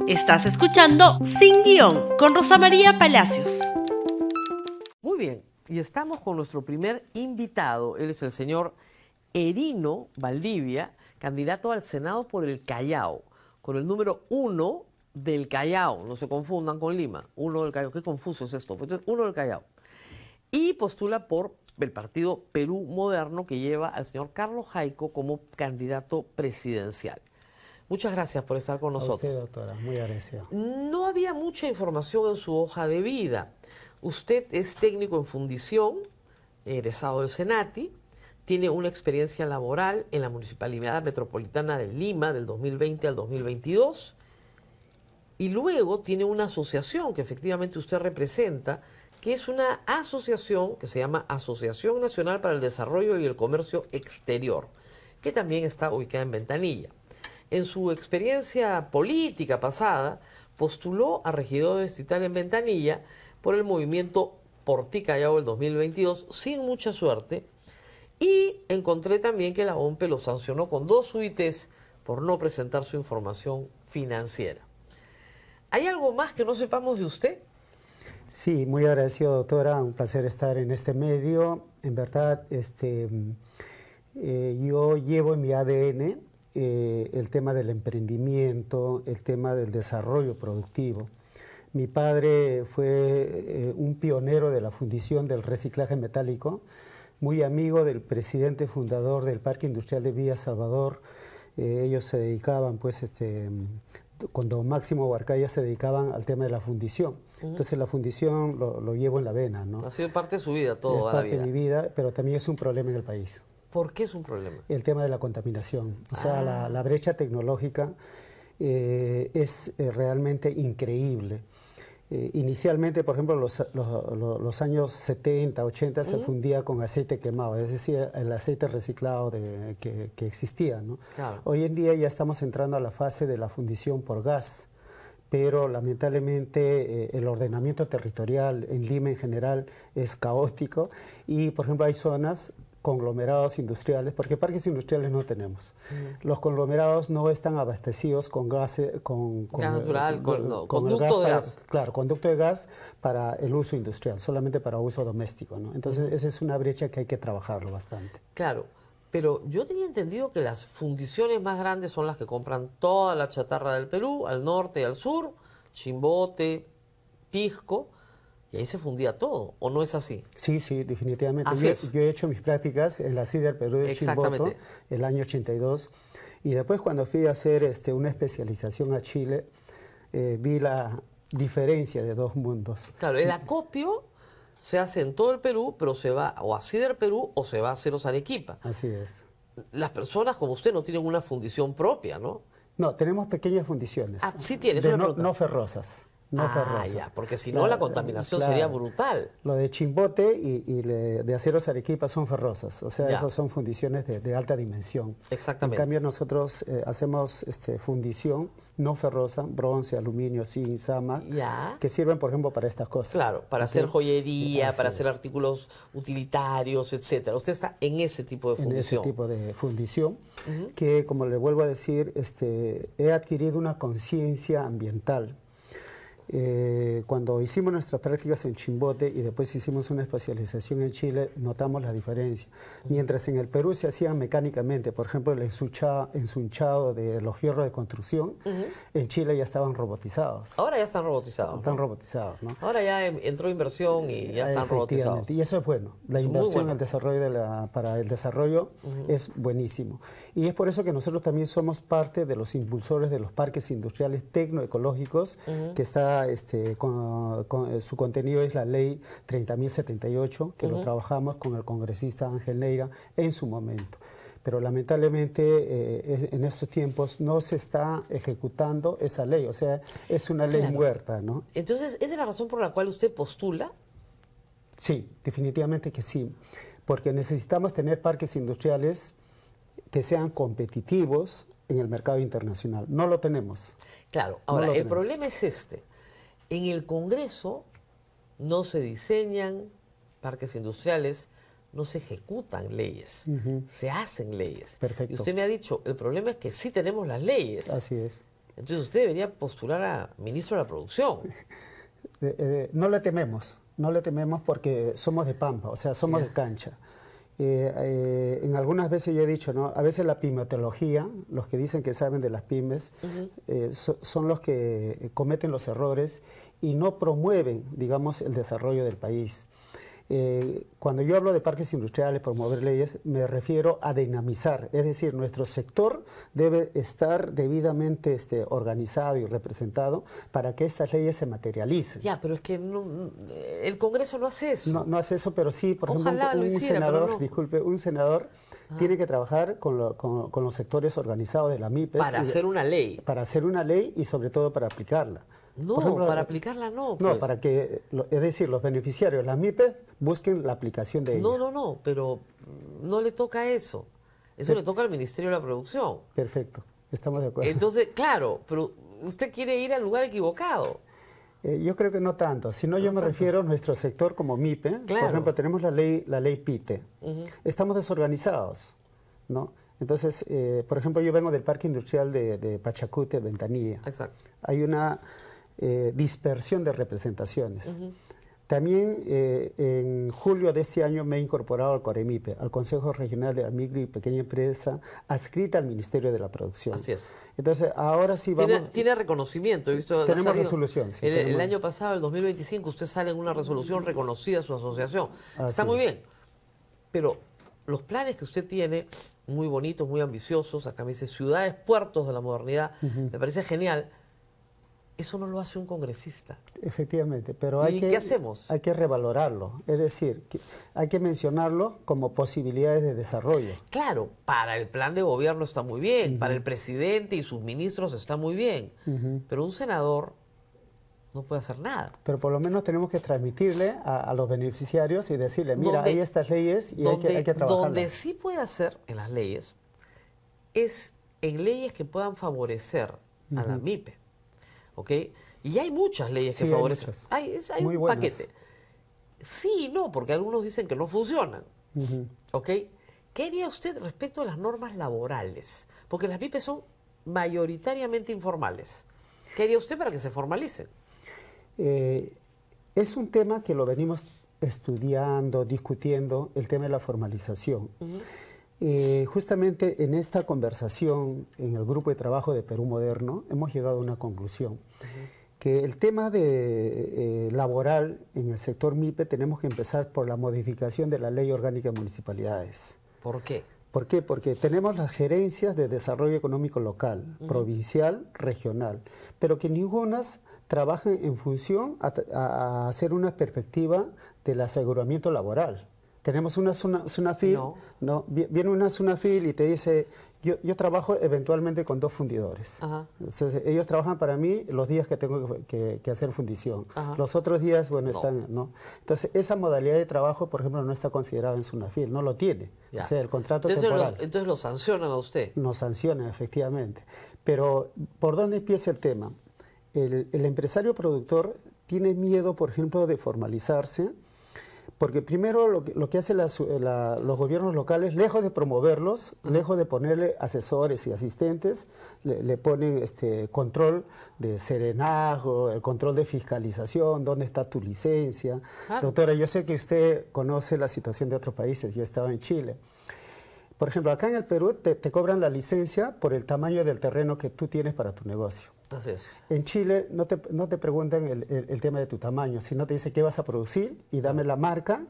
Estás escuchando Sin Guión con Rosa María Palacios. Muy bien, y estamos con nuestro primer invitado. Él es el señor Herino Valdivia, candidato al Senado por el Callao, con el número 1 del Callao. No se confundan con Lima. 1 del Callao. Qué confuso es esto. Entonces, 1 del Callao. Y postula por el partido Perú Moderno, que lleva al señor Carlos Jaico como candidato presidencial. Muchas gracias por estar con nosotros. A usted, doctora, muy agradecido. No había mucha información en su hoja de vida. Usted es técnico en fundición, egresado del Senati, tiene una experiencia laboral en la Municipalidad Metropolitana de Lima del 2020 al 2022 y luego tiene una asociación que efectivamente usted representa, que es una asociación que se llama Asociación Nacional para el Desarrollo y el Comercio Exterior, que también está ubicada en Ventanilla. En su experiencia política pasada, postuló a regidor distrital en Ventanilla por el movimiento Por Ti Callao del 2022, sin mucha suerte. Y encontré también que la OMPE lo sancionó con 2 UITs por no presentar su información financiera. ¿Hay algo más que no sepamos de usted? Sí, muy agradecido, doctora. Un placer estar en este medio. En verdad, yo llevo en mi ADN el tema del emprendimiento, el tema del desarrollo productivo. Mi padre fue un pionero de la fundición del reciclaje metálico, muy amigo del presidente fundador del Parque Industrial de Villa Salvador. Ellos se dedicaban, pues, con don Máximo Huarcaya se dedicaban al tema de la fundición. Entonces la fundición lo llevo en la vena, ¿no? Ha sido parte de su vida, toda la vida. Es parte de mi vida, pero también es un problema en el país. ¿Por qué es un problema? El tema de la contaminación. O sea, la brecha tecnológica es realmente increíble. Inicialmente, por ejemplo, los años 70, 80 se fundía con aceite quemado, es decir, el aceite reciclado que existía, ¿no? Claro. Hoy en día ya estamos entrando a la fase de la fundición por gas, pero lamentablemente el ordenamiento territorial en Lima en general es caótico y, por ejemplo, hay zonas, conglomerados industriales, porque parques industriales no tenemos. Los conglomerados no están abastecidos con gas, gas natural, conducto de gas. Claro, conducto de gas para el uso industrial, solamente para uso doméstico, ¿no? Entonces, esa es una brecha que hay que trabajarlo bastante. Claro, pero yo tenía entendido que las fundiciones más grandes son las que compran toda la chatarra del Perú, al norte y al sur, Chimbote, Pisco, y ahí se fundía todo, ¿o no es así? Sí, sí, definitivamente. Yo he hecho mis prácticas en la CIDER Perú de Chimbote el año 82 y después cuando fui a hacer una especialización a Chile, vi la diferencia de 2 mundos. Claro, el acopio se hace en todo el Perú, pero se va o a CIDER Perú o se va a Aceros Arequipa. Así es. Las personas como usted no tienen una fundición propia, ¿no? No, tenemos pequeñas fundiciones. Ah, sí tiene. No ferrosas. No ferrosas. Ya, porque si no la contaminación sería brutal. Lo de Chimbote y de Aceros Arequipa son ferrosas, o sea, esas son fundiciones de alta dimensión. Exactamente. En cambio nosotros hacemos fundición no ferrosa, bronce, aluminio, zinc, zama, que sirven, por ejemplo, para estas cosas. Claro, para hacer joyería, Así para hacer artículos utilitarios, etcétera. Usted está en ese tipo de fundición. En ese tipo de fundición, que, como le vuelvo a decir, he adquirido una conciencia ambiental. Cuando hicimos nuestras prácticas en Chimbote y después hicimos una especialización en Chile, notamos la diferencia. Mientras en el Perú se hacían mecánicamente, por ejemplo, el ensunchado de los fierros de construcción, en Chile ya estaban robotizados. Ahora ya están robotizados. Están robotizados, ¿no? Ahora ya entró inversión y ya están robotizados. Y eso es bueno. La inversión al desarrollo para el desarrollo es buenísimo. Y es por eso que nosotros también somos parte de los impulsores de los parques industriales tecnoecológicos, que está su contenido es la ley 30.078, que lo trabajamos con el congresista Ángel Neira en su momento. Pero lamentablemente en estos tiempos no se está ejecutando esa ley, o sea, es una ley muerta, ¿no? Entonces, ¿esa es la razón por la cual usted postula? Sí, definitivamente que sí, porque necesitamos tener parques industriales que sean competitivos en el mercado internacional. No lo tenemos. Claro, ahora, el problema es en el Congreso no se diseñan parques industriales, no se ejecutan leyes, se hacen leyes. Perfecto. Y usted me ha dicho, el problema es que sí tenemos las leyes. Así es. Entonces usted debería postular a ministro de la Producción. No le tememos porque somos de pampa, o sea, somos de cancha. En algunas veces yo he dicho, ¿no? A veces la pymetología, los que dicen que saben de las pymes, son los que cometen los errores y no promueven, digamos, el desarrollo del país. Cuando yo hablo de parques industriales, promover leyes, me refiero a dinamizar, es decir, nuestro sector debe estar debidamente organizado y representado para que estas leyes se materialicen. Ya, pero es que el Congreso no hace eso. No hace eso, pero sí, por Ojalá ejemplo, lo hiciera, senador, pero no. disculpe, un senador tiene que trabajar con los sectores organizados de la MIPES. Para hacer una ley. Para hacer una ley y sobre todo para aplicarla. No, Por ejemplo, para aplicarla no. No, Pues. para que, es decir, los beneficiarios, las MIPES, busquen la aplicación de ella. No, pero no le toca eso. Eso le toca al Ministerio de la Producción. Perfecto, estamos de acuerdo. Entonces, claro, pero usted quiere ir al lugar equivocado. Yo creo que no tanto, sino yo me refiero a nuestro sector como MIPE. Claro. Por ejemplo, tenemos la ley PITE. Estamos desorganizados, ¿no? Entonces, por ejemplo, yo vengo del Parque Industrial de Pachacute, Ventanilla. Exacto. Hay una dispersión de representaciones. También en julio de este año me he incorporado al COREMIPE, al Consejo Regional de la Micro y Pequeña Empresa, adscrita al Ministerio de la Producción. Así es. Entonces, ahora sí vamos... Tiene reconocimiento. He visto, tenemos resolución. Sí, el año pasado, el 2025, usted sale en una resolución reconocida a su asociación. Está muy bien. Pero los planes que usted tiene, muy bonitos, muy ambiciosos, acá me dice ciudades, puertos de la modernidad, me parece genial. Eso no lo hace un congresista. Efectivamente, pero ¿qué hacemos? Hay que revalorarlo, es decir, hay que mencionarlo como posibilidades de desarrollo. Claro, para el plan de gobierno está muy bien, para el presidente y sus ministros está muy bien, pero un senador no puede hacer nada. Pero por lo menos tenemos que transmitirle a los beneficiarios y decirle, mira, hay estas leyes y hay que trabajarlas. Donde sí puede hacer en las leyes es en leyes que puedan favorecer a la MIPE. ¿Ok? Y hay muchas leyes que favorecen. Hay un buenas. paquete. Sí y no, porque algunos dicen que no funcionan. ¿Ok? ¿Qué haría usted respecto a las normas laborales? Porque las MIPES son mayoritariamente informales. ¿Qué haría usted para que se formalicen? Es un tema que lo venimos estudiando, discutiendo, el tema de la formalización. Justamente en esta conversación, en el grupo de trabajo de Perú Moderno, hemos llegado a una conclusión, que el tema laboral en el sector MIPE tenemos que empezar por la modificación de la Ley Orgánica de Municipalidades. ¿Por qué? ¿Por qué? Porque tenemos las gerencias de desarrollo económico local, provincial, regional, pero que ningunas trabajan en función a hacer una perspectiva del aseguramiento laboral. Tenemos una SUNAFIL, ¿no? Viene una SUNAFIL y te dice, yo trabajo eventualmente con 2 fundidores. Entonces, ellos trabajan para mí los días que tengo que hacer fundición. Los otros días, bueno, están, ¿no? Entonces, esa modalidad de trabajo, por ejemplo, no está considerada en SUNAFIL, no lo tiene. O sea, el contrato temporal. Entonces lo sancionan a usted. Nos sancionan, efectivamente. Pero, ¿por dónde empieza el tema? El empresario productor tiene miedo, por ejemplo, de formalizarse, porque primero lo que hacen los gobiernos locales, lejos de promoverlos, lejos de ponerle asesores y asistentes, le ponen control de serenazgo, el control de fiscalización, dónde está tu licencia. Claro. Doctora, yo sé que usted conoce la situación de otros países, yo he estado en Chile. Por ejemplo, acá en el Perú te cobran la licencia por el tamaño del terreno que tú tienes para tu negocio. Entonces, en Chile no te preguntan el tema de tu tamaño, sino te dicen qué vas a producir y dame la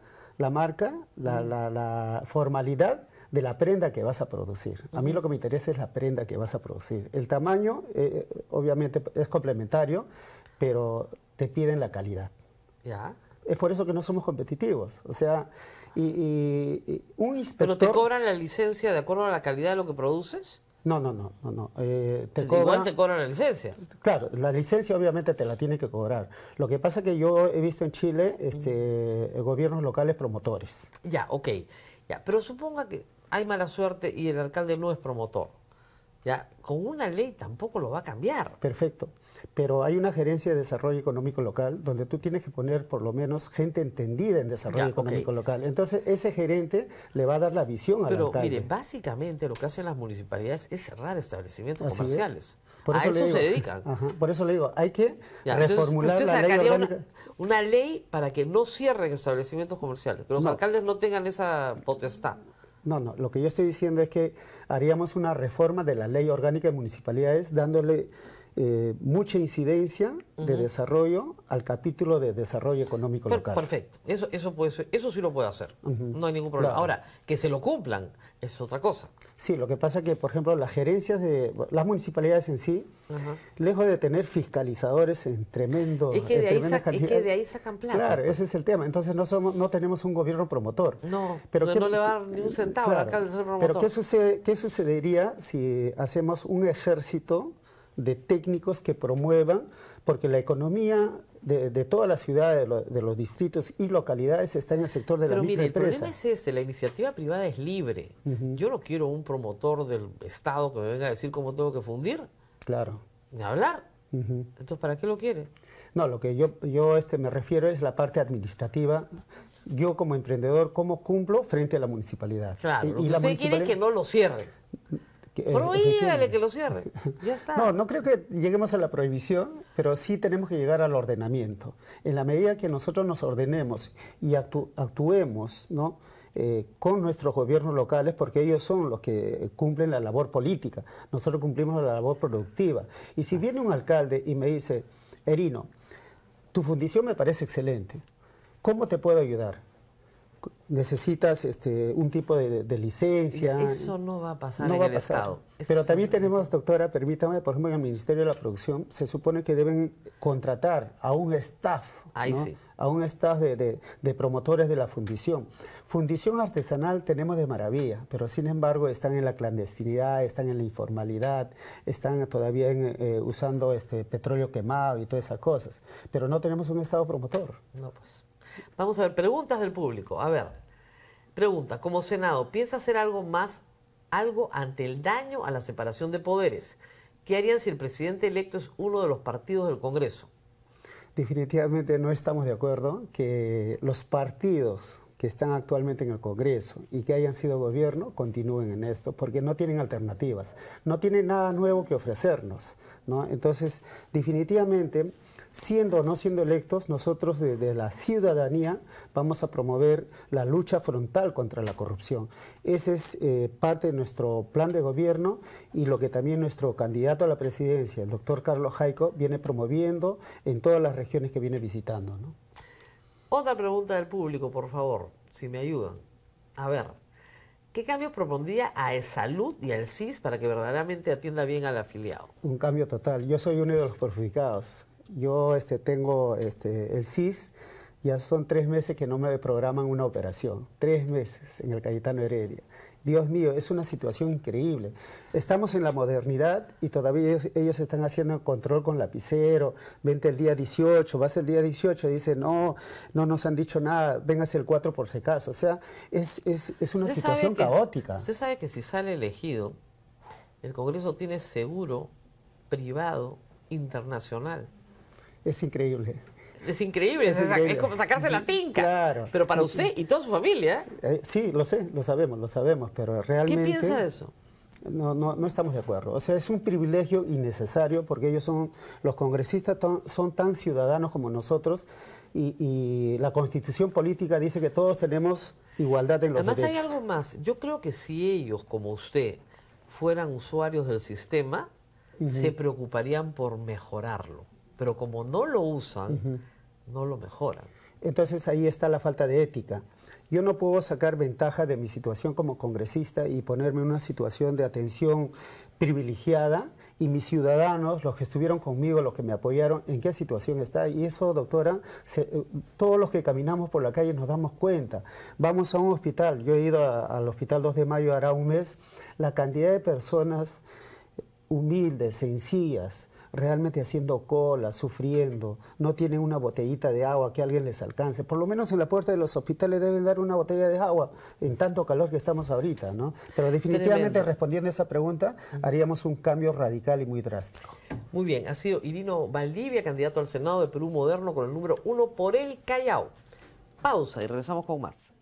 formalidad de la prenda que vas a producir. A mí lo que me interesa es la prenda que vas a producir. El tamaño, obviamente, es complementario, pero te piden la calidad. ¿Ya? Es por eso que no somos competitivos. O sea, un inspector... ¿Pero te cobran la licencia de acuerdo a la calidad de lo que produces? No. Igual te cobran la licencia. Claro, la licencia obviamente te la tiene que cobrar. Lo que pasa es que yo he visto en Chile gobiernos locales promotores. Ya, ok. Ya, pero suponga que hay mala suerte y el alcalde no es promotor. Ya, con una ley tampoco lo va a cambiar. Perfecto. Pero hay una gerencia de desarrollo económico local donde tú tienes que poner por lo menos gente entendida en desarrollo económico local. Entonces, ese gerente le va a dar la visión al alcalde. Pero mire, básicamente lo que hacen las municipalidades es cerrar establecimientos comerciales. Por eso a eso se dedican. Ajá, por eso le digo, hay que reformular la ley orgánica. Una ley para que no cierren establecimientos comerciales, que los alcaldes no tengan esa potestad. No, lo que yo estoy diciendo es que haríamos una reforma de la ley orgánica de municipalidades dándole mucha incidencia de desarrollo al capítulo de desarrollo económico local. Perfecto, eso sí lo puede hacer, no hay ningún problema. Claro. Ahora, que se lo cumplan es otra cosa. Sí, lo que pasa es que, por ejemplo, las gerencias de las municipalidades en sí, lejos de tener fiscalizadores en tremendo... Es que de ahí sacan plata. Claro, ese es el tema. Entonces no tenemos un gobierno promotor. No, pero no le va a dar ni un centavo al alcalde de ser promotor. Pero ¿qué sucedería si hacemos un ejército de técnicos que promuevan, porque la economía de todas las ciudades, de los distritos y localidades está en el sector de la misma empresa? El problema es ese, la iniciativa privada es libre. Yo no quiero un promotor del Estado que me venga a decir cómo tengo que fundir. Claro. Ni hablar. Entonces, ¿para qué lo quiere? No, lo que yo me refiero es la parte administrativa. Yo como emprendedor, ¿cómo cumplo frente a la municipalidad? Claro, lo que usted quiere es que no lo cierre. Prohíbale que lo cierre, ya está. No creo que lleguemos a la prohibición, pero sí tenemos que llegar al ordenamiento. En la medida que nosotros nos ordenemos y actuemos, ¿no?, con nuestros gobiernos locales, porque ellos son los que cumplen la labor política, nosotros cumplimos la labor productiva. Y si viene un alcalde y me dice, Erino, tu fundición me parece excelente, ¿cómo te puedo ayudar? Necesitas un tipo de licencia. Eso no va a pasar en el Estado. Pero también tenemos, doctora, permítame, por ejemplo, en el Ministerio de la Producción se supone que deben contratar a un staff, ¿no? Sí. A un staff de promotores de la fundición. Fundición artesanal tenemos de maravilla, pero sin embargo están en la clandestinidad, están en la informalidad, están todavía usando petróleo quemado y todas esas cosas. Pero no tenemos un Estado promotor. No, pues. Vamos a ver, preguntas del público. A ver, pregunta, como Senado, ¿piensa hacer algo ante el daño a la separación de poderes? ¿Qué harían si el presidente electo es uno de los partidos del Congreso? Definitivamente no estamos de acuerdo que los partidos que están actualmente en el Congreso y que hayan sido gobierno continúen en esto, porque no tienen alternativas, no tienen nada nuevo que ofrecernos, ¿no? Entonces, definitivamente, siendo o no siendo electos, nosotros desde la ciudadanía vamos a promover la lucha frontal contra la corrupción. Ese es parte de nuestro plan de gobierno y lo que también nuestro candidato a la presidencia, el doctor Carlos Jaico, viene promoviendo en todas las regiones que viene visitando, ¿no? Otra pregunta del público, por favor, si me ayudan. A ver, ¿qué cambios propondría a Salud y al CIS para que verdaderamente atienda bien al afiliado? Un cambio total. Yo soy uno de los perjudicados. Yo tengo el CIS, ya son 3 meses que no me programan una operación. 3 meses en el Cayetano Heredia. Dios mío, es una situación increíble. Estamos en la modernidad y todavía ellos están haciendo el control con lapicero. Vente el día 18, vas el día 18 y dicen, no nos han dicho nada, véngase el 4 por si acaso. O sea, es una situación caótica. Usted sabe que si sale elegido, el Congreso tiene seguro privado internacional. Es increíble. Es increíble, es como sacarse la tinca. Claro. Pero para usted y toda su familia. Sí, lo sé, lo sabemos, pero realmente... ¿Qué piensa de eso? No estamos de acuerdo. O sea, es un privilegio innecesario porque ellos los congresistas son tan ciudadanos como nosotros y la Constitución política dice que todos tenemos igualdad en los derechos. Además hay algo más. Yo creo que si ellos, como usted, fueran usuarios del sistema, se preocuparían por mejorarlo. Pero como no lo usan, no lo mejoran. Entonces ahí está la falta de ética. Yo no puedo sacar ventaja de mi situación como congresista y ponerme en una situación de atención privilegiada y mis ciudadanos, los que estuvieron conmigo, los que me apoyaron, ¿en qué situación está? Y eso, doctora, todos los que caminamos por la calle nos damos cuenta. Vamos a un hospital, yo he ido al Hospital 2 de Mayo hará un mes, la cantidad de personas humildes, sencillas, realmente haciendo cola, sufriendo, no tienen una botellita de agua que alguien les alcance. Por lo menos en la puerta de los hospitales deben dar una botella de agua en tanto calor que estamos ahorita, ¿no? Pero definitivamente Tremendo. respondiendo a esa pregunta, haríamos un cambio radical y muy drástico. Muy bien, ha sido Irino Valdivia, candidato al Senado de Perú Moderno con el número 1 por el Callao. Pausa y regresamos con más.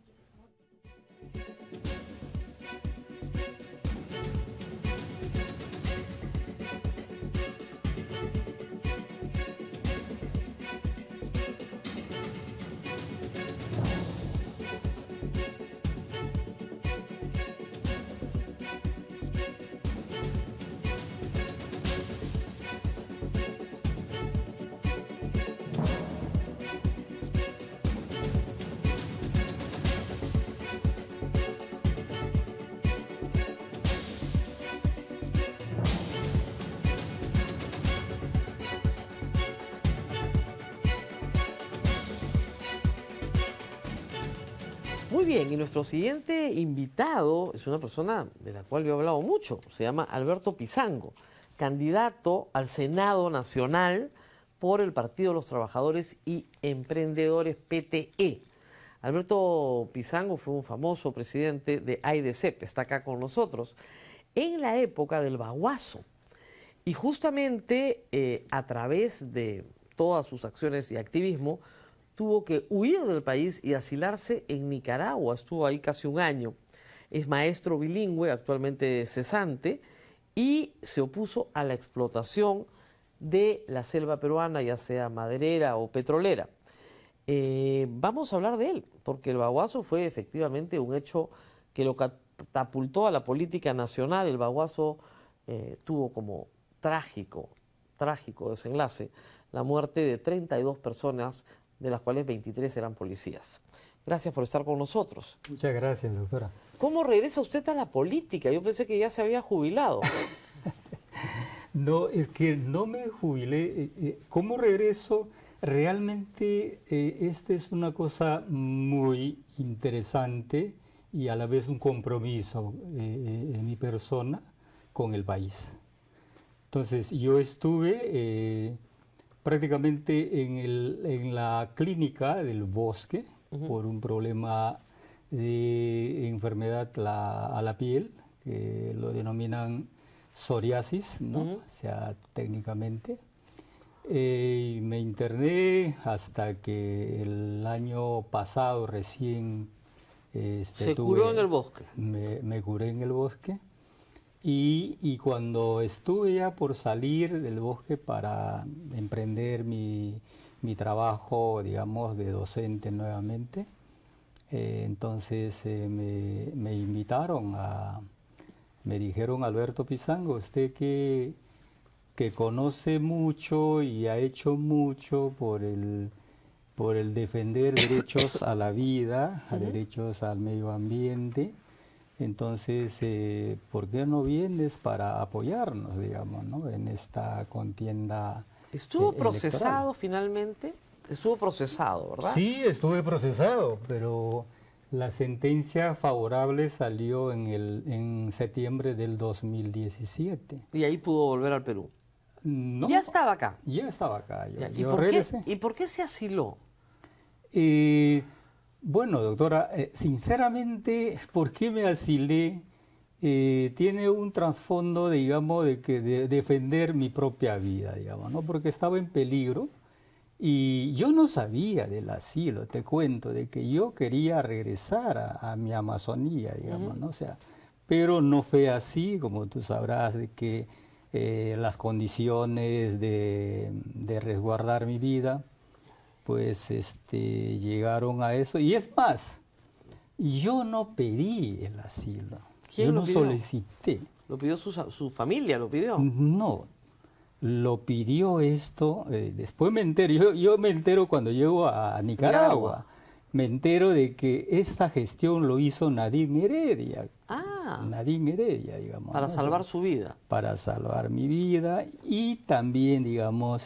Muy bien, y nuestro siguiente invitado es una persona de la cual yo he hablado mucho, se llama Alberto Pizango, candidato al Senado Nacional por el Partido de los Trabajadores y Emprendedores PTE. Alberto Pizango fue un famoso presidente de AIDCEP, está acá con nosotros, en la época del Baguazo. Y justamente a través de todas sus acciones y activismo, tuvo que huir del país y asilarse en Nicaragua. Estuvo ahí casi un año. Es maestro bilingüe, actualmente cesante, y se opuso a la explotación de la selva peruana, ya sea maderera o petrolera. Vamos a hablar de él, porque el Baguazo fue efectivamente un hecho que lo catapultó a la política nacional. El Baguazo tuvo como trágico desenlace la muerte de 32 personas, de las cuales 23 eran policías. Gracias por estar con nosotros. Muchas gracias, doctora. ¿Cómo regresa usted a la política? Yo pensé que ya se había jubilado. No, es que no me jubilé. ¿Cómo regreso? Realmente esta es una cosa muy interesante y a la vez un compromiso en mi persona con el país. Entonces, yo estuve prácticamente en la clínica del Bosque por un problema de enfermedad a la piel, que lo denominan psoriasis, ¿no? O sea, técnicamente. Me interné hasta que el año pasado recién... ¿Se curó en el Bosque? Me curé en el Bosque. Y cuando estuve ya por salir del Bosque para emprender mi trabajo, digamos, de docente nuevamente, entonces me invitaron me dijeron, Alberto Pizango, usted que conoce mucho y ha hecho mucho por el defender derechos a la vida, derechos al medio ambiente. Entonces, ¿por qué no vienes para apoyarnos, digamos, ¿no? En esta contienda ¿Estuvo procesado electoral? Finalmente? Estuvo procesado, ¿verdad? Sí, estuve procesado, pero la sentencia favorable salió en septiembre del 2017. Y ahí pudo volver al Perú. No, Ya estaba acá. Ya estaba acá. ¿Y regresé. por qué se asiló? Bueno, doctora, sinceramente, ¿por qué me asilé? Tiene un trasfondo, digamos, de defender mi propia vida, digamos, ¿no? Porque estaba en peligro y yo no sabía del asilo, te cuento, de que yo quería regresar a mi Amazonía, digamos, ¿no? O sea, pero no fue así, como tú sabrás, de que las condiciones de resguardar mi vida, pues llegaron a eso. Y es más, yo no pedí el asilo. ¿Quién yo lo no pidió? solicité. ¿Lo pidió su familia? ¿Lo pidió? No, lo pidió esto. Después me entero. Yo me entero cuando llego a Nicaragua. Me entero de que esta gestión lo hizo Nadine Heredia. Ah. Nadine Heredia, digamos. Para ¿no? salvar su vida. Para salvar mi vida y también, digamos,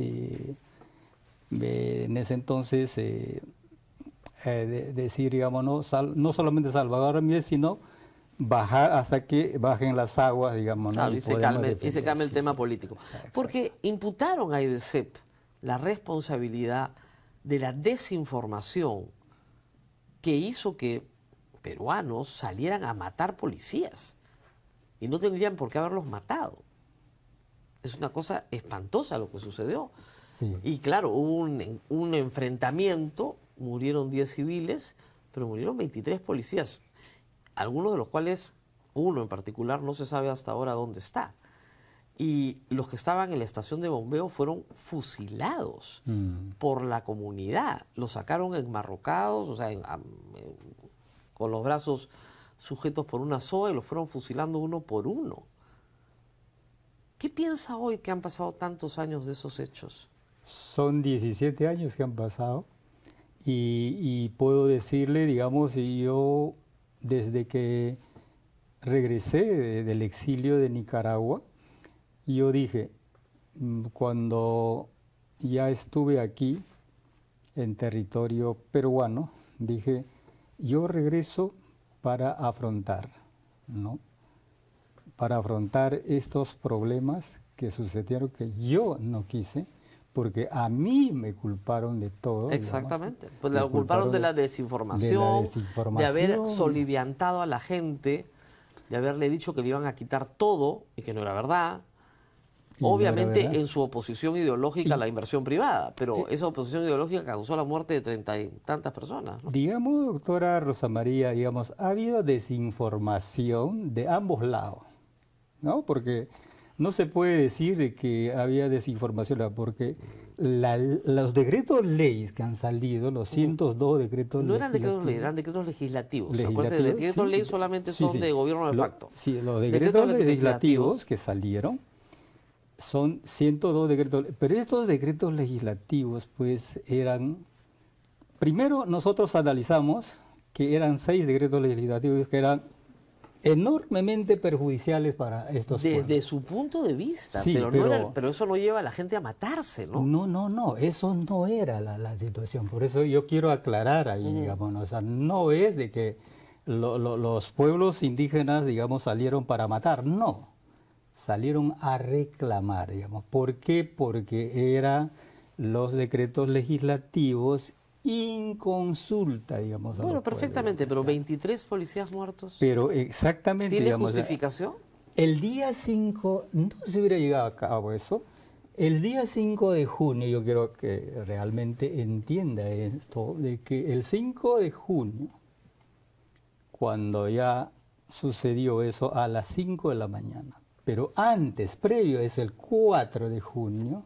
en ese entonces decir, digamos, no solamente salvar mi vida, sino bajar hasta que bajen las aguas, digamos. ¿No? Claro, y se calme el sí. tema político. Exacto. Porque imputaron a IDECEP la responsabilidad de la desinformación que hizo que peruanos salieran a matar policías y no tendrían por qué haberlos matado. Es una cosa espantosa lo que sucedió. Sí. Y claro, hubo un enfrentamiento, murieron 10 civiles, pero murieron 23 policías, algunos de los cuales, uno en particular, no se sabe hasta ahora dónde está. Y los que estaban en la estación de bombeo fueron fusilados por la comunidad. Los sacaron enmarrocados, o sea, con los brazos sujetos por una soga y los fueron fusilando uno por uno. ¿Qué piensa hoy que han pasado tantos años de esos hechos? Son 17 años que han pasado y puedo decirle, digamos, yo desde que regresé del exilio de Nicaragua, yo dije, cuando ya estuve aquí en territorio peruano, dije, yo regreso para afrontar, ¿no? Para afrontar estos problemas que sucedieron que yo no quise, porque a mí me culparon de todo. Exactamente. Digamos. Pues le culparon de la desinformación, de haber soliviantado a la gente, de haberle dicho que le iban a quitar todo y que no era verdad. Obviamente en su oposición ideológica a la inversión privada, pero esa oposición ideológica causó la muerte de 30 y tantas personas, ¿no? Digamos, doctora Rosa María, digamos, ha habido desinformación de ambos lados, ¿no? Porque no se puede decir de que había desinformación, porque los decretos leyes que han salido, los 102 decretos no eran decretos leyes, eran decretos legislativos. Legislativos, Los decretos sí, leyes solamente son de gobierno de facto. Sí, los decretos legislativos que salieron son 102 decretos, pero estos decretos legislativos pues eran, primero nosotros analizamos que eran 6 decretos legislativos que eran enormemente perjudiciales para estos pueblos. Desde su punto de vista, sí, pero eso no lleva a la gente a matarse, ¿no? No, eso no era la situación, por eso yo quiero aclarar ahí, digamos, ¿no? O sea, no es de que los pueblos indígenas, digamos, salieron para matar, no. Salieron a reclamar, digamos. ¿Por qué? Porque eran los decretos legislativos inconsulta, digamos. Bueno, perfectamente, pero 23 policías muertos. Pero exactamente, ¿Tiene digamos, justificación? El día 5, no se hubiera llegado a cabo eso. El día 5 de junio, yo quiero que realmente entienda esto, de que el 5 de junio, cuando ya sucedió eso a las 5 de la mañana, pero antes, previo, es el 4 de junio,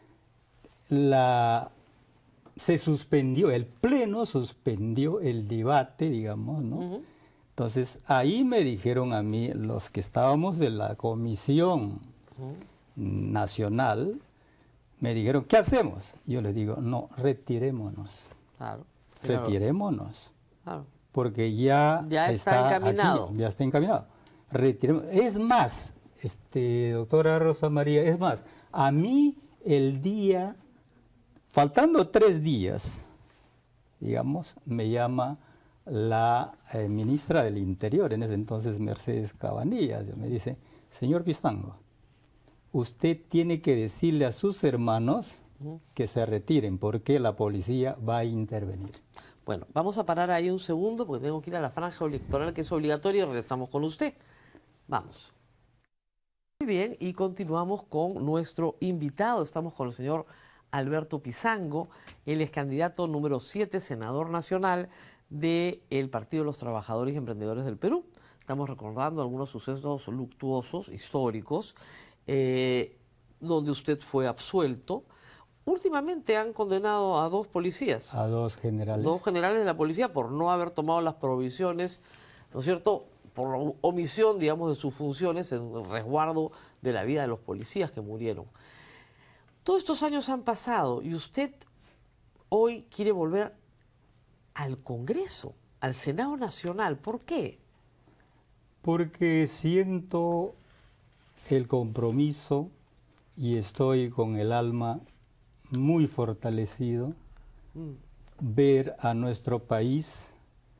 se suspendió, el Pleno suspendió el debate, digamos, ¿no? Entonces, ahí me dijeron a mí, los que estábamos de la Comisión Nacional, me dijeron, ¿qué hacemos? Yo les digo, no, retirémonos. Claro. Retirémonos. Claro. Porque ya está encaminado. Aquí, ya está encaminado. Retiremos. Es más, doctora Rosa María, es más, a mí el día, faltando 3 días, digamos, me llama la ministra del Interior, en ese entonces Mercedes Cabanillas, me dice, señor Pizango, usted tiene que decirle a sus hermanos que se retiren porque la policía va a intervenir. Bueno, vamos a parar ahí un segundo porque tengo que ir a la franja electoral que es obligatoria y regresamos con usted. Vamos. Muy bien, y continuamos con nuestro invitado. Estamos con el señor Alberto Pizango. Él es candidato número 7, senador nacional del Partido de los Trabajadores y Emprendedores del Perú. Estamos recordando algunos sucesos luctuosos, históricos, donde usted fue absuelto. Últimamente han condenado a 2 policías. A 2 generales. 2 generales de la policía por no haber tomado las provisiones, ¿no es cierto?, por omisión, digamos, de sus funciones en el resguardo de la vida de los policías que murieron. Todos estos años han pasado y usted hoy quiere volver al Congreso, al Senado Nacional. ¿Por qué? Porque siento el compromiso y estoy con el alma muy fortalecido ver a nuestro país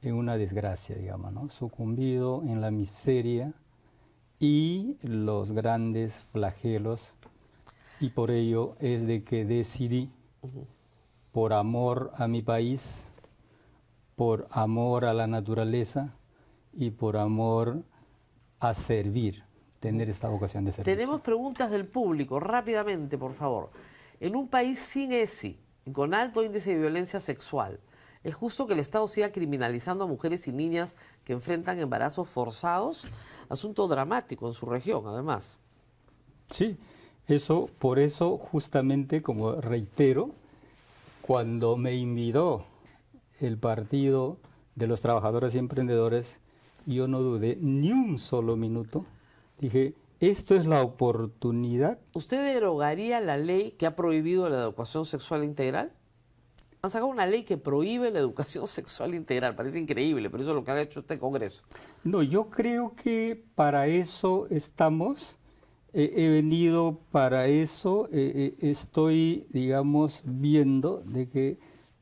en una desgracia, digamos, ¿no? Sucumbido en la miseria y los grandes flagelos, y por ello es de que decidí, por amor a mi país, por amor a la naturaleza y por amor a servir, tener esta vocación de servicio. Tenemos preguntas del público, rápidamente, por favor. En un país sin ESI, con alto índice de violencia sexual, ¿es justo que el Estado siga criminalizando a mujeres y niñas que enfrentan embarazos forzados? Asunto dramático en su región, además. Sí, por eso justamente, como reitero, cuando me invitó el Partido de los Trabajadores y Emprendedores, yo no dudé ni un solo minuto. Dije, esto es la oportunidad. ¿Usted derogaría la ley que ha prohibido la educación sexual integral? Han sacado una ley que prohíbe la educación sexual integral. Parece increíble, pero eso es lo que ha hecho este Congreso. No, yo creo que para eso estamos. He venido para eso. Estoy, digamos, viendo de que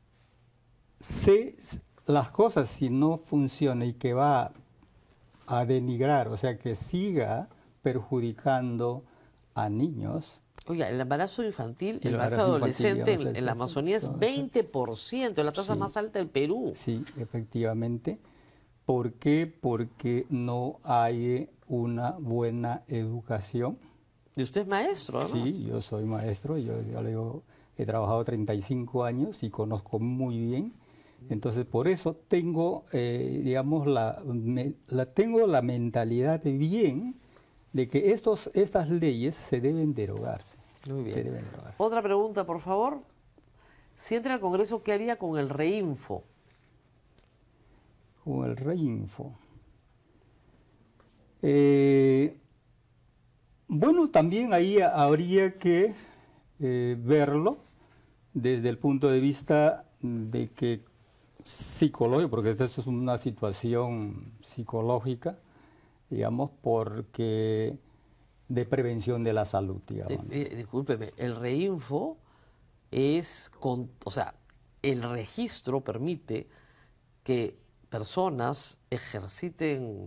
las cosas, si no funcionan y que va a denigrar, o sea, que siga perjudicando a niños. Oiga, el embarazo infantil, el embarazo adolescente en la Amazonía es 20%, la tasa más alta del Perú. Sí, efectivamente. ¿Por qué? Porque no hay una buena educación. ¿Y usted es maestro, además? Sí, yo soy maestro, yo le digo, he trabajado 35 años y conozco muy bien. Entonces, por eso tengo, digamos, tengo la mentalidad bien de que estas leyes se deben derogarse. Muy bien. Se deben derogarse. Otra pregunta, por favor. Si entra al Congreso, ¿qué haría con el Reinfo? Con el Reinfo. Bueno, también ahí habría que verlo desde el punto de vista de que psicológico, porque esto es una situación psicológica, digamos, porque de prevención de la salud, digamos. Discúlpeme, el Reinfo es, o sea, el registro permite que personas ejerzan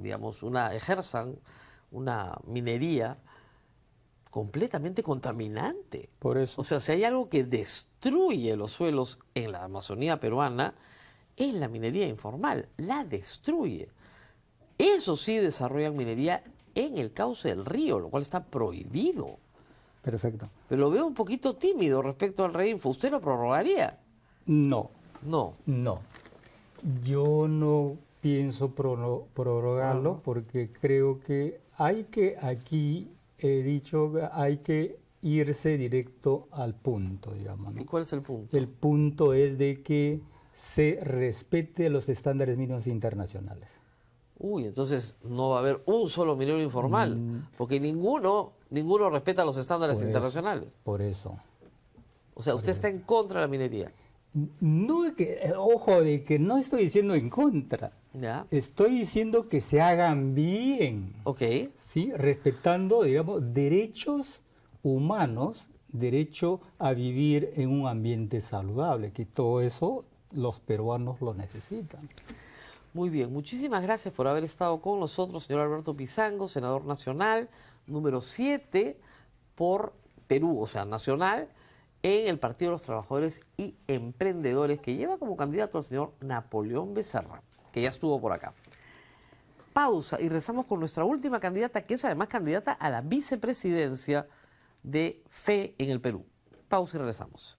una minería completamente contaminante. Por eso. O sea, si hay algo que destruye los suelos en la Amazonía peruana, es la minería informal, la destruye. Eso sí desarrollan minería en el cauce del río, lo cual está prohibido. Perfecto. Pero lo veo un poquito tímido respecto al Reinfo. ¿Usted lo prorrogaría? No. No. No. Yo no pienso prorrogarlo porque creo que aquí he dicho, hay que irse directo al punto, digamos, ¿no? ¿Y cuál es el punto? El punto es de que se respete los estándares mínimos internacionales. Uy, entonces no va a haber un solo minero informal, porque ninguno respeta los estándares internacionales. Por eso. O sea, usted está en contra de la minería. No, ojo, de que no estoy diciendo en contra. ¿Ya? Estoy diciendo que se hagan bien. Ok. ¿Sí? Respetando, digamos, derechos humanos, derecho a vivir en un ambiente saludable, que todo eso los peruanos lo necesitan. Muy bien, muchísimas gracias por haber estado con nosotros, señor Alberto Pizango, senador nacional, número 7 por Perú, o sea, nacional, en el Partido de los Trabajadores y Emprendedores, que lleva como candidato al señor Napoleón Becerra, que ya estuvo por acá. Pausa y rezamos con nuestra última candidata, que es además candidata a la vicepresidencia de FE en el Perú. Pausa y regresamos.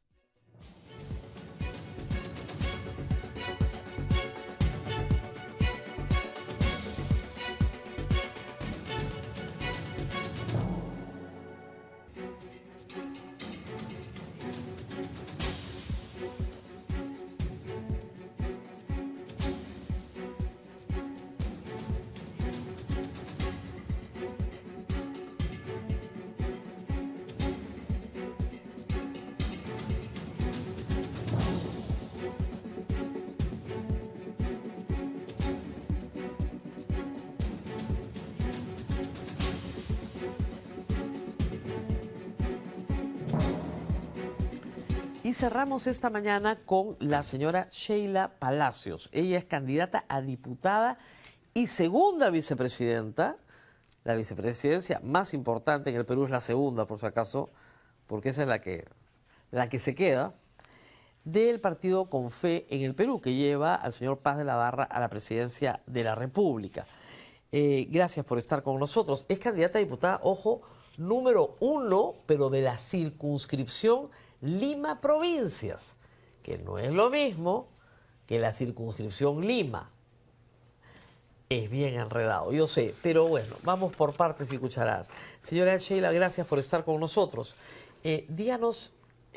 Y cerramos esta mañana con la señora Sheila Palacios. Ella es candidata a diputada y segunda vicepresidenta. La vicepresidencia más importante en el Perú es la segunda, por si acaso, porque esa es la que se queda, del partido Con Fe en el Perú, que lleva al señor Paz de la Barra a la presidencia de la República. Gracias por estar con nosotros. Es candidata a diputada, ojo, número 1, pero de la circunscripción Lima Provincias, que no es lo mismo que la circunscripción Lima. Es bien enredado, yo sé, pero bueno, vamos por partes y cucharadas. Señora Sheila, gracias por estar con nosotros. Díganos,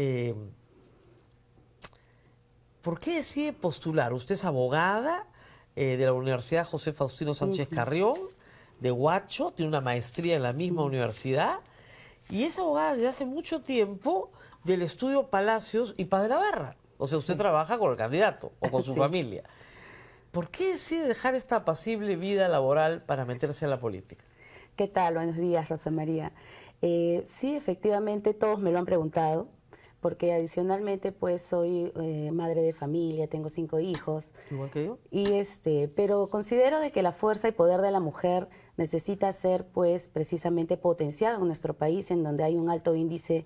¿por qué decide postular? Usted es abogada de la Universidad José Faustino Sánchez Carrión, de Huacho, tiene una maestría en la misma universidad, y es abogada desde hace mucho tiempo del estudio Palacios y Paz de la Barra. O sea, usted trabaja con el candidato o con su familia. ¿Por qué decide dejar esta apacible vida laboral para meterse a la política? ¿Qué tal? Buenos días, Rosa María. Sí, efectivamente, todos me lo han preguntado, porque adicionalmente pues soy madre de familia, tengo 5 hijos. Igual que yo. Y pero considero de que la fuerza y poder de la mujer necesita ser pues precisamente potenciado en nuestro país, en donde hay un alto índice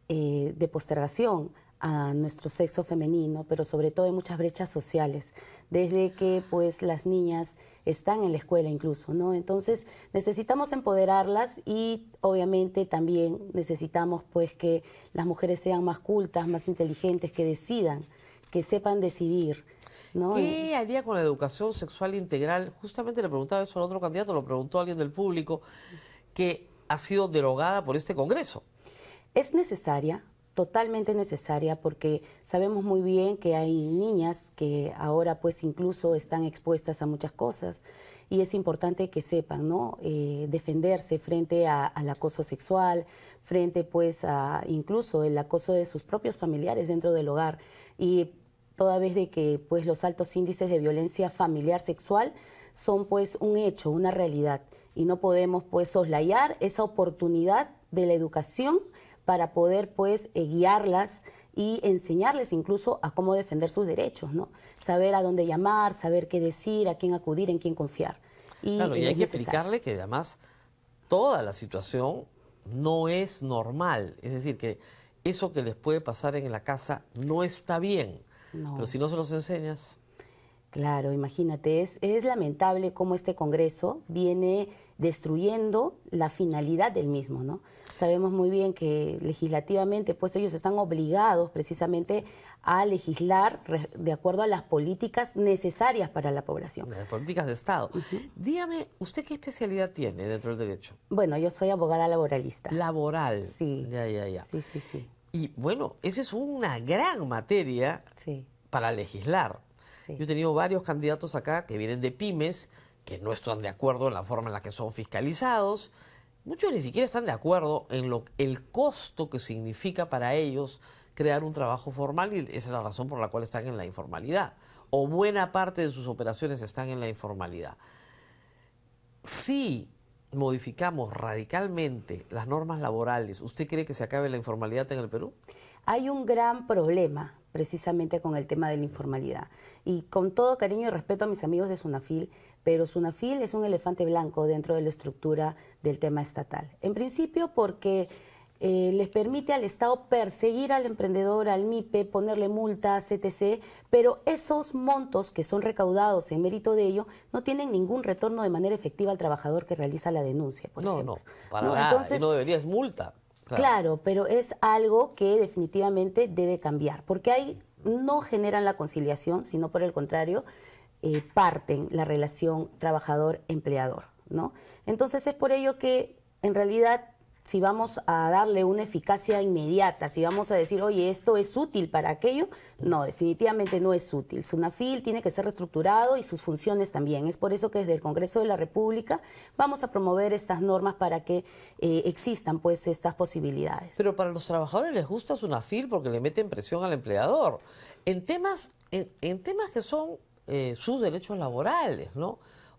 de postergación a nuestro sexo femenino, pero sobre todo hay muchas brechas sociales, desde que pues las niñas están en la escuela incluso, ¿no? Entonces necesitamos empoderarlas y obviamente también necesitamos pues que las mujeres sean más cultas, más inteligentes, que decidan, que sepan decidir, ¿no? ¿Qué haría con la educación sexual integral? Justamente le preguntaba eso al otro candidato, lo preguntó alguien del público, que ha sido derogada por este Congreso. Es necesaria, totalmente necesaria, porque sabemos muy bien que hay niñas que ahora pues incluso están expuestas a muchas cosas y es importante que sepan, ¿no? Defenderse frente al acoso sexual, frente pues a incluso el acoso de sus propios familiares dentro del hogar, y toda vez de que pues los altos índices de violencia familiar sexual son pues un hecho, una realidad, y no podemos pues soslayar esa oportunidad de la educación para poder pues guiarlas y enseñarles incluso a cómo defender sus derechos, ¿no? Saber a dónde llamar, saber qué decir, a quién acudir, en quién confiar. Claro, y hay que explicarle que además toda la situación no es normal, es decir, que eso que les puede pasar en la casa no está bien, No. Pero si no se los enseñas... Claro, imagínate, es lamentable cómo este Congreso viene destruyendo la finalidad del mismo, ¿no? Sabemos muy bien que legislativamente pues ellos están obligados precisamente a legislar de acuerdo a las políticas necesarias para la población. Las políticas de Estado. Dígame, ¿usted qué especialidad tiene dentro del derecho? Bueno, yo soy abogada laboralista. Laboral. Sí. Ya. Sí, sí, sí. Y bueno, esa es una gran materia Sí. para legislar. Sí. Yo he tenido varios candidatos acá que vienen de pymes, que no están de acuerdo en la forma en la que son fiscalizados. Muchos ni siquiera están de acuerdo en el costo que significa para ellos crear un trabajo formal, y esa es la razón por la cual están en la informalidad. O buena parte de sus operaciones están en la informalidad. Si modificamos radicalmente las normas laborales, ¿usted cree que se acabe la informalidad en el Perú? Hay un gran problema precisamente con el tema de la informalidad. Y con todo cariño y respeto a mis amigos de SUNAFIL, pero SUNAFIL es un elefante blanco dentro de la estructura del tema estatal. En principio porque les permite al Estado perseguir al emprendedor, al MIPE, ponerle multas, etc., pero esos montos que son recaudados en mérito de ello no tienen ningún retorno de manera efectiva al trabajador que realiza la denuncia, por ejemplo. No, para nada. Entonces, y no debería, es multa. Claro, pero es algo que definitivamente debe cambiar, porque ahí no generan la conciliación, sino por el contrario, parten la relación trabajador-empleador, ¿no? Entonces es por ello que en realidad, si vamos a darle una eficacia inmediata, si vamos a decir, oye, esto es útil para aquello, no, definitivamente no es útil. SUNAFIL tiene que ser reestructurado y sus funciones también. Es por eso que desde el Congreso de la República vamos a promover estas normas para que existan pues estas posibilidades. Pero para los trabajadores les gusta SUNAFIL porque le meten presión al empleador en temas que son sus derechos laborales, ¿no?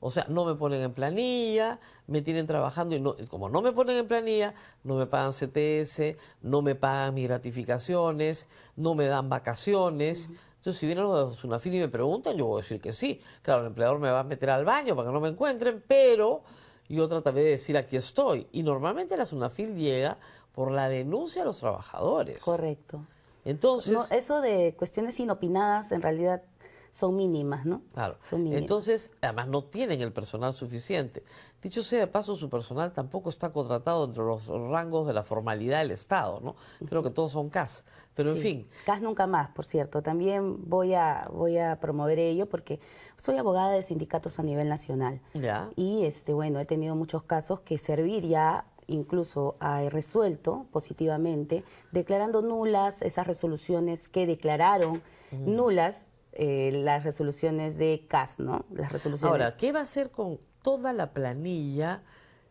O sea, no me ponen en planilla, me tienen trabajando y como no me ponen en planilla, no me pagan CTS, no me pagan mis gratificaciones, no me dan vacaciones. Entonces, si vienen los de SUNAFIL y me preguntan, yo voy a decir que sí. Claro, el empleador me va a meter al baño para que no me encuentren, pero yo trataré de decir aquí estoy. Y normalmente la SUNAFIL llega por la denuncia a los trabajadores. Correcto. Entonces, no, eso de cuestiones inopinadas en realidad son mínimas, ¿no? Claro. Son mínimas. Entonces, además no tienen el personal suficiente. Dicho sea de paso, su personal tampoco está contratado entre los rangos de la formalidad del Estado, ¿no? Creo que todos son CAS. Pero sí. en fin. CAS nunca más, por cierto. También voy a promover ello porque soy abogada de sindicatos a nivel nacional. Ya. Y bueno, he tenido muchos casos que Servir ya incluso ha resuelto positivamente, declarando nulas esas resoluciones que declararon nulas las resoluciones de CAS, ¿no? Las resoluciones. Ahora, ¿qué va a hacer con toda la planilla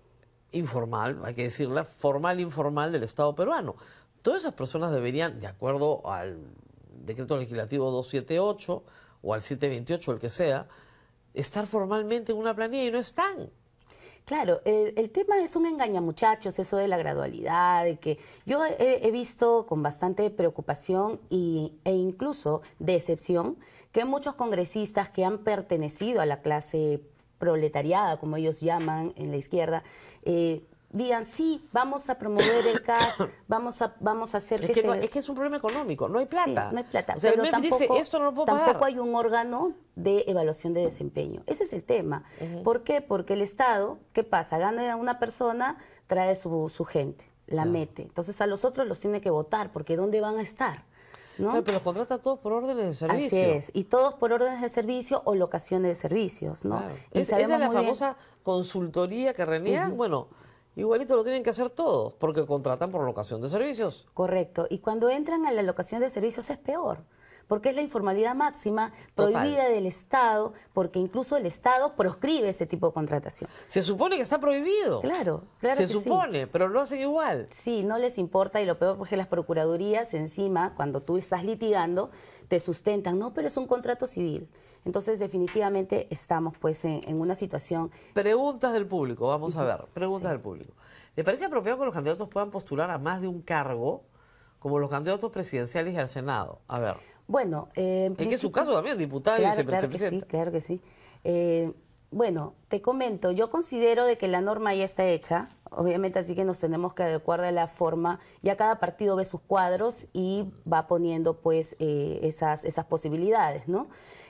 informal, hay que decirla, formal e informal del Estado peruano? Todas esas personas deberían, de acuerdo al decreto legislativo 278 o al 728, el que sea, estar formalmente en una planilla y no están. Claro, el tema es un engañamuchachos, eso de la gradualidad, de que yo he visto con bastante preocupación e incluso decepción que muchos congresistas que han pertenecido a la clase proletariada, como ellos llaman en la izquierda, digan, sí, vamos a promover el CAS, vamos a hacer es que es que es un problema económico, no hay plata. Sí, no hay plata. O sea, pero el MEF dice, esto no lo puedo tampoco pagar. hay un órgano de evaluación de desempeño. Ese es el tema. ¿Por qué? Porque el Estado, ¿qué pasa? Gana a una persona, trae su gente, la mete. Entonces a los otros los tiene que votar, porque ¿dónde van a estar? ¿No? Pero los contrata todos por órdenes de servicio. Así es, y todos por órdenes de servicio o locaciones de servicios, ¿no? Claro. Y Esa es la muy bien. famosa consultoría que reniegan. Bueno, igualito lo tienen que hacer todos, porque contratan por locación de servicios. Correcto, y cuando entran a la locación de servicios es peor, porque es la informalidad máxima Total. prohibida del Estado, porque incluso el Estado proscribe ese tipo de contratación. Se supone que está prohibido. Claro, claro Se que supone, pero lo hacen igual. Sí, no les importa, y lo peor es que las procuradurías encima, cuando tú estás litigando, te sustentan, no, pero es un contrato civil. Entonces, definitivamente estamos pues en una situación... Preguntas del público, vamos a ver, preguntas del público. ¿Le parece apropiado que los candidatos puedan postular a más de un cargo, como los candidatos presidenciales y al Senado? A ver. Bueno, en que es su caso también, diputada y vicepresidenta. Claro que sí. Bueno, te comento, yo considero de que la norma ya está hecha, obviamente, así que nos tenemos que adecuar de la forma, ya cada partido ve sus cuadros y va poniendo pues esas posibilidades, ¿no?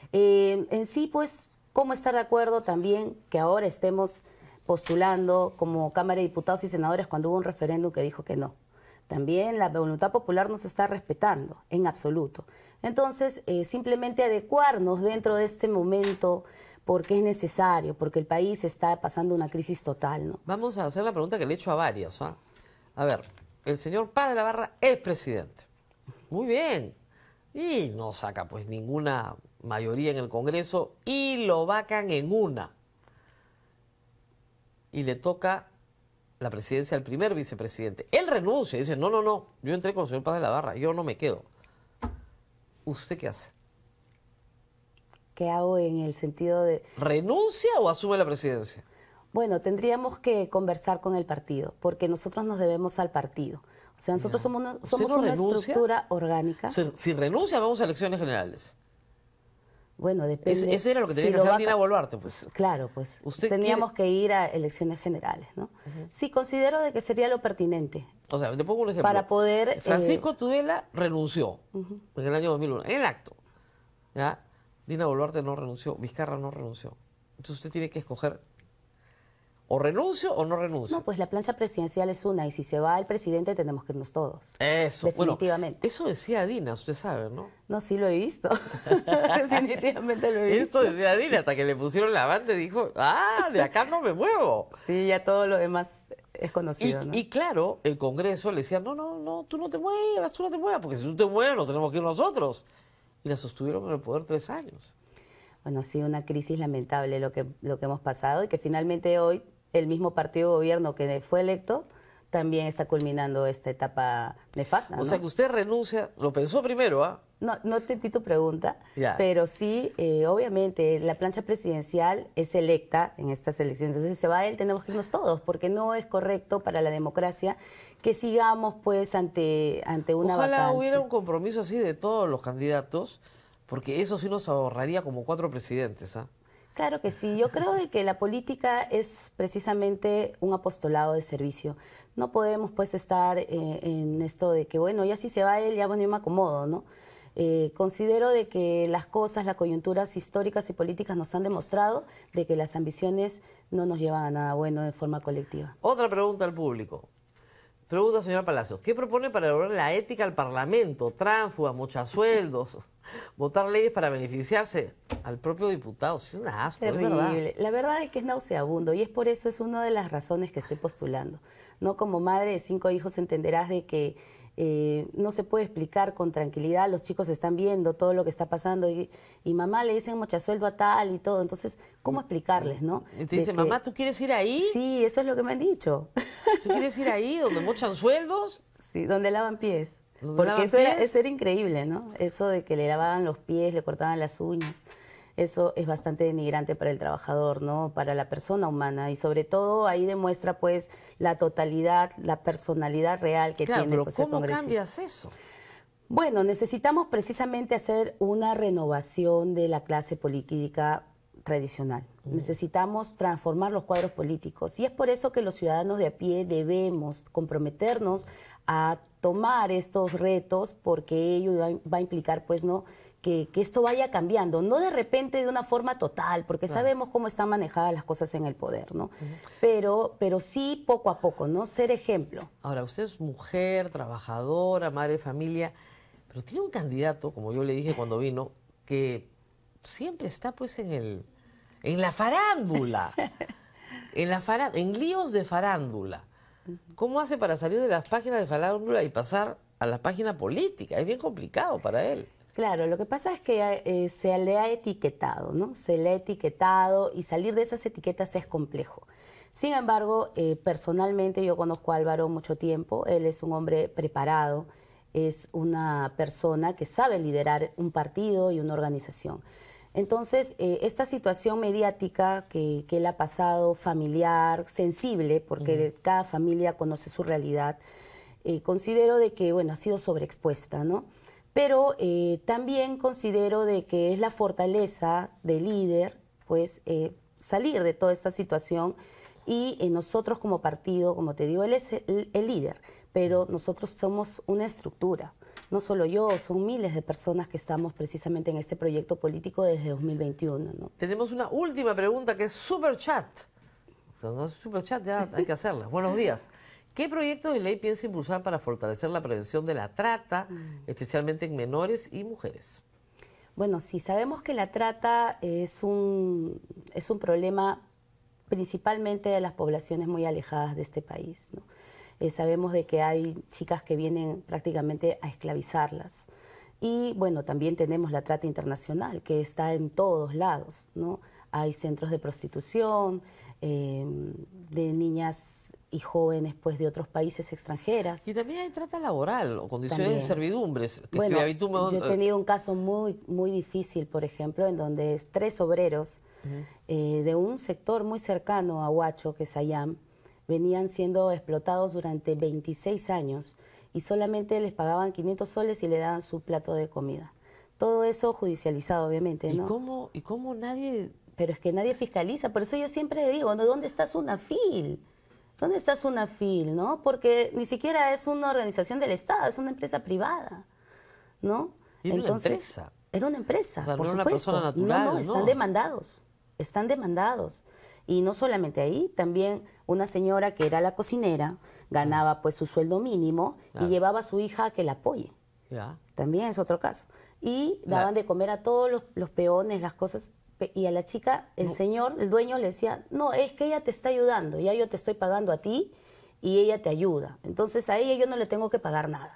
En sí, pues, ¿cómo estar de acuerdo también que ahora estemos postulando como Cámara de Diputados y Senadores cuando hubo un referéndum que dijo que no? También la voluntad popular no se está respetando en absoluto. Entonces, simplemente adecuarnos dentro de este momento porque es necesario, porque el país está pasando una crisis total, ¿no? Vamos a hacer la pregunta que le he hecho a varias. ¿Ah? A ver, el señor Paz de la Barra es presidente. Muy bien. Y no saca pues ninguna mayoría en el Congreso y lo vacan en una. Y le toca la presidencia al primer vicepresidente. Él renuncia y dice, no, yo entré con el señor Paz de la Barra, yo no me quedo. ¿Usted qué hace? ¿Qué hago en el sentido de...? ¿Renuncia o asume la presidencia? Bueno, tendríamos que conversar con el partido, porque nosotros nos debemos al partido. O sea, nosotros somos una estructura orgánica. Si renuncia, vamos a elecciones generales. Bueno, depende. Eso era lo que tenía que hacer Dina Boluarte, pues. Claro, pues. Teníamos que ir a elecciones generales, ¿no? Sí, considero de que sería lo pertinente. O sea, le pongo un ejemplo. Para poder... Francisco Tudela renunció en el año 2001, en el acto. ¿Ya? Dina Boluarte no renunció, Vizcarra no renunció. Entonces usted tiene que escoger o renuncio o no renuncio. No, pues la plancha presidencial es una, y si se va el presidente tenemos que irnos todos. Eso, definitivamente. Bueno, eso decía Dina, usted sabe, ¿no? No, sí lo he visto. Definitivamente lo he visto. Esto decía Dina, hasta que le pusieron la banda y dijo, de acá no me muevo. Sí, ya todo lo demás es conocido, ¿no? Y claro, el Congreso le decía, no, tú no te muevas, porque si tú te mueves nos tenemos que ir nosotros. Y la sostuvieron en el poder 3 años. Bueno, ha sido una crisis lamentable lo que hemos pasado, y que finalmente hoy el mismo partido de gobierno que fue electo también está culminando esta etapa nefasta, ¿no? O sea que usted renuncia, lo pensó primero, no entendí tu pregunta, Ya. pero sí, obviamente, la plancha presidencial es electa en estas elecciones. Entonces, si se va él, tenemos que irnos todos, porque no es correcto para la democracia que sigamos, pues, ante una Ojalá vacancia. hubiera un compromiso así de todos los candidatos, porque eso sí nos ahorraría como 4 presidentes, ¿ah? Claro que sí. Yo creo de que la política es precisamente un apostolado de servicio. No podemos pues estar en esto de que, bueno, ya si se va él, ya bueno, yo me acomodo, ¿no? Considero de que las cosas, las coyunturas históricas y políticas nos han demostrado de que las ambiciones no nos llevan a nada bueno de forma colectiva. Otra pregunta al público. Pregunta, señora Palacios, ¿qué propone para devolver la ética al Parlamento? Tránsfugas, mochasueldos, votar leyes para beneficiarse al propio diputado. Es un asco, es verdad. Terrible. La verdad es que es nauseabundo y es por eso, es una de las razones que estoy postulando. No, como madre de 5 hijos entenderás de que no se puede explicar con tranquilidad, los chicos están viendo todo lo que está pasando y mamá le dicen mochasueldo a tal y todo, entonces, ¿cómo explicarles, no? Y te dice, mamá, ¿tú quieres ir ahí? Sí, eso es lo que me han dicho. ¿Tú quieres ir ahí donde mochan sueldos? Sí, donde lavan pies. ¿Donde Porque lavan eso pies? era increíble, ¿no? Eso de que le lavaban los pies, le cortaban las uñas. Eso es bastante denigrante para el trabajador, ¿no? Para la persona humana. Y sobre todo ahí demuestra pues la totalidad, la personalidad real que Claro, tiene pero pues, el ¿cómo congresista. cambias eso? Bueno, necesitamos precisamente hacer una renovación de la clase política tradicional. Necesitamos transformar los cuadros políticos y es por eso que los ciudadanos de a pie debemos comprometernos a tomar estos retos, porque ello va a implicar pues no que esto vaya cambiando, no de repente de una forma total, porque sabemos cómo están manejadas las cosas en el poder, ¿no? Pero sí poco a poco, ¿no? Ser ejemplo. Ahora, usted es mujer, trabajadora, madre de familia, pero tiene un candidato, como yo le dije cuando vino, que siempre está pues en la farándula, en líos de farándula. ¿Cómo hace para salir de las páginas de farándula y pasar a la página política? Es bien complicado para él. Claro, lo que pasa es que se le ha etiquetado, ¿no? Se le ha etiquetado y salir de esas etiquetas es complejo. Sin embargo, personalmente yo conozco a Álvaro mucho tiempo, él es un hombre preparado, es una persona que sabe liderar un partido y una organización. Entonces, esta situación mediática que él ha pasado, familiar, sensible, porque cada familia conoce su realidad, considero de que, bueno, ha sido sobreexpuesta, ¿no? Pero también considero de que es la fortaleza del líder, pues, salir de toda esta situación y nosotros como partido, como te digo, él es el líder, pero nosotros somos una estructura. No solo yo, son miles de personas que estamos precisamente en este proyecto político desde 2021, ¿no? Tenemos una última pregunta que es super chat. O sea, no es super chat, ya hay que hacerla. Buenos días. ¿Qué proyectos de ley piensa impulsar para fortalecer la prevención de la trata, especialmente en menores y mujeres? Bueno, sí, sabemos que la trata es un problema principalmente de las poblaciones muy alejadas de este país, ¿no? Sabemos de que hay chicas que vienen prácticamente a esclavizarlas. Y bueno, también tenemos la trata internacional, que está en todos lados, ¿no? Hay centros de prostitución, de niñas y jóvenes pues de otros países extranjeras. Y también hay trata laboral o condiciones También. de servidumbres. Bueno, yo he tenido un caso muy difícil, por ejemplo, en donde 3 obreros de un sector muy cercano a Huacho, que es Ayam, venían siendo explotados durante 26 años y solamente les pagaban 500 soles y le daban su plato de comida. Todo eso judicializado, obviamente, ¿no? ¿Y cómo nadie...? Pero es que nadie fiscaliza, por eso yo siempre digo, ¿no? ¿Dónde está SUNAFIL? ¿Dónde está SUNAFIL, no? Porque ni siquiera es una organización del Estado, es una empresa privada, ¿no? ¿Y era una empresa? Era una empresa, O sea, por no era supuesto. una persona natural, No, están demandados, están demandados. Y no solamente ahí, también una señora que era la cocinera, ganaba pues su sueldo mínimo y llevaba a su hija a que la apoye. Ya. También es otro caso. Y daban de comer a todos los peones, las cosas. Y a la chica, el señor, el dueño le decía, no, es que ella te está ayudando, ya yo te estoy pagando a ti y ella te ayuda. Entonces a ella yo no le tengo que pagar nada.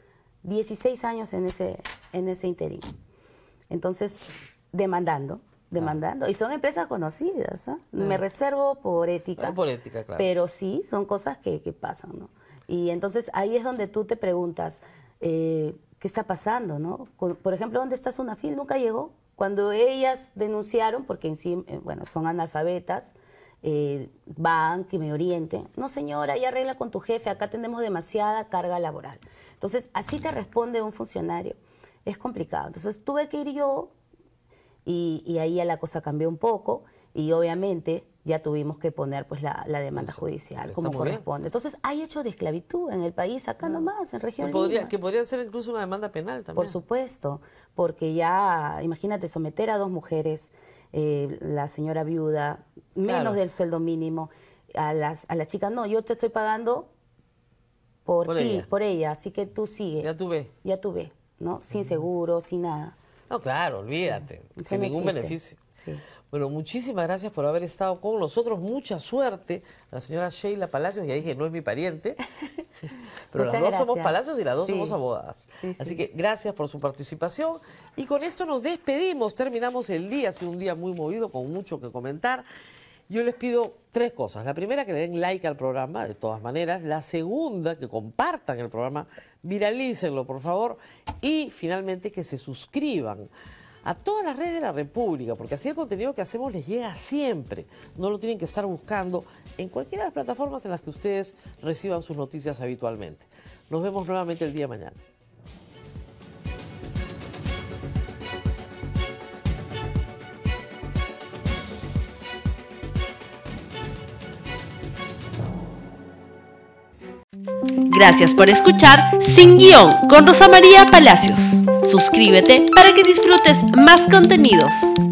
16 años en ese interín. Entonces, demandando. Y son empresas conocidas, ¿eh? Me reservo por ética. Por ética, claro. Pero sí, son cosas que pasan, ¿no? Y entonces ahí es donde tú te preguntas, ¿qué está pasando, no? Por ejemplo, ¿dónde está Sunafil? Nunca llegó. Cuando ellas denunciaron, porque en sí, bueno, son analfabetas, van, que me orienten. No, señora, ya arregla con tu jefe, acá tenemos demasiada carga laboral. Entonces, así te responde un funcionario. Es complicado. Entonces, tuve que ir yo y ahí ya la cosa cambió un poco y obviamente ya tuvimos que poner pues la demanda judicial como corresponde. Entonces, hay hechos de esclavitud en el país, acá nomás, en Región Lima. Que podría ser incluso una demanda penal también. Por supuesto, porque ya, imagínate, someter a 2 mujeres, la señora viuda, menos del sueldo mínimo, a las chicas, no, yo te estoy pagando por ti, por ella, así que tú sigue. Ya tú ves. ¿no? Sin seguro, sin nada. No, claro, olvídate, sin ningún beneficio. Sí. Bueno, muchísimas gracias por haber estado con nosotros. Mucha suerte a la señora Sheila Palacios. Ya dije, no es mi pariente, pero las dos somos Palacios y las dos somos abogadas. Sí, Así que gracias por su participación. Y con esto nos despedimos. Terminamos el día. Ha sido un día muy movido, con mucho que comentar. Yo les pido 3 cosas. La primera, que le den like al programa, de todas maneras. La segunda, que compartan el programa, viralícenlo, por favor. Y finalmente, que se suscriban a todas las redes de la República, porque así el contenido que hacemos les llega siempre. No lo tienen que estar buscando en cualquiera de las plataformas en las que ustedes reciban sus noticias habitualmente. Nos vemos nuevamente el día de mañana. Gracias por escuchar Sin Guión con Rosa María Palacios. Suscríbete para que disfrutes más contenidos.